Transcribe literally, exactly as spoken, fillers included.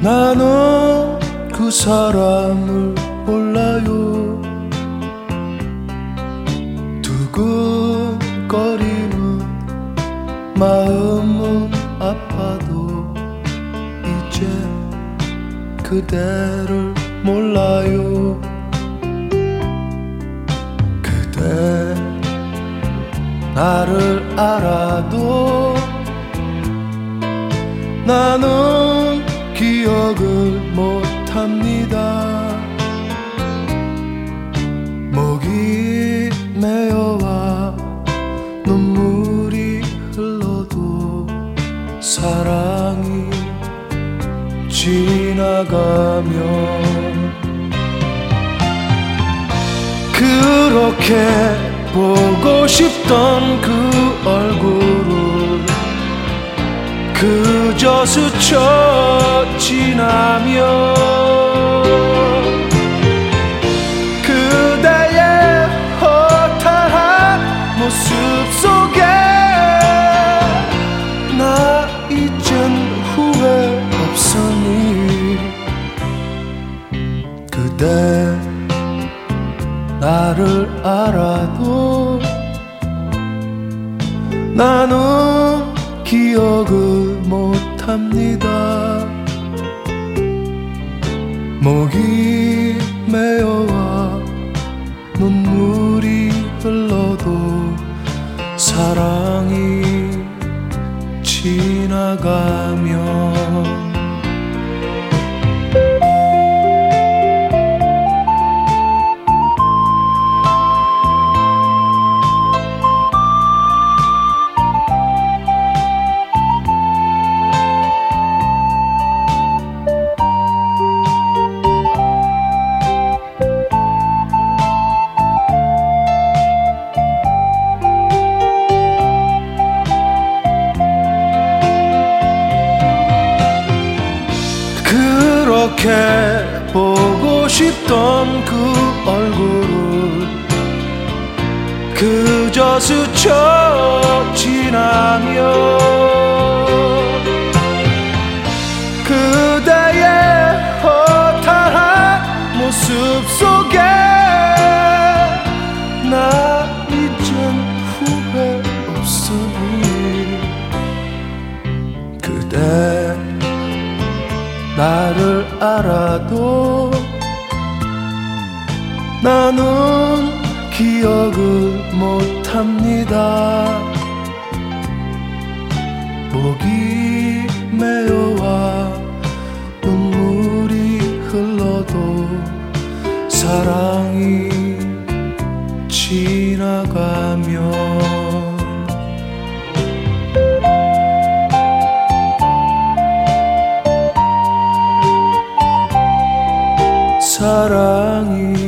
나는 그 사람을 몰라요. 두근거리는 마음은 아파도 이제 그대를 몰라요. 그대 나를 알아도 나는 기억을 못합니다. 목이 메어와 눈물이 흘러도 사랑이 지나가면 그렇게 보고 싶던 그 얼굴을 그저 스쳐 지나며 그대의 허탈한 모습 속에 나 이젠 후회 없으니 그대 나를 알아도 나는 기억을 못합니다. 목이 메어와 눈물이 흘러도 사랑이 지나가면 그렇게 보고 싶던 그 얼굴을 그저 스쳐 지나며 그대의 허탈한 모습 속에 나 이젠 후회 없으니 그대 나를 알아도 나는 기억을 못합니다. 목이 메어와 눈물이 흘러도 사랑이 지나가면 사랑이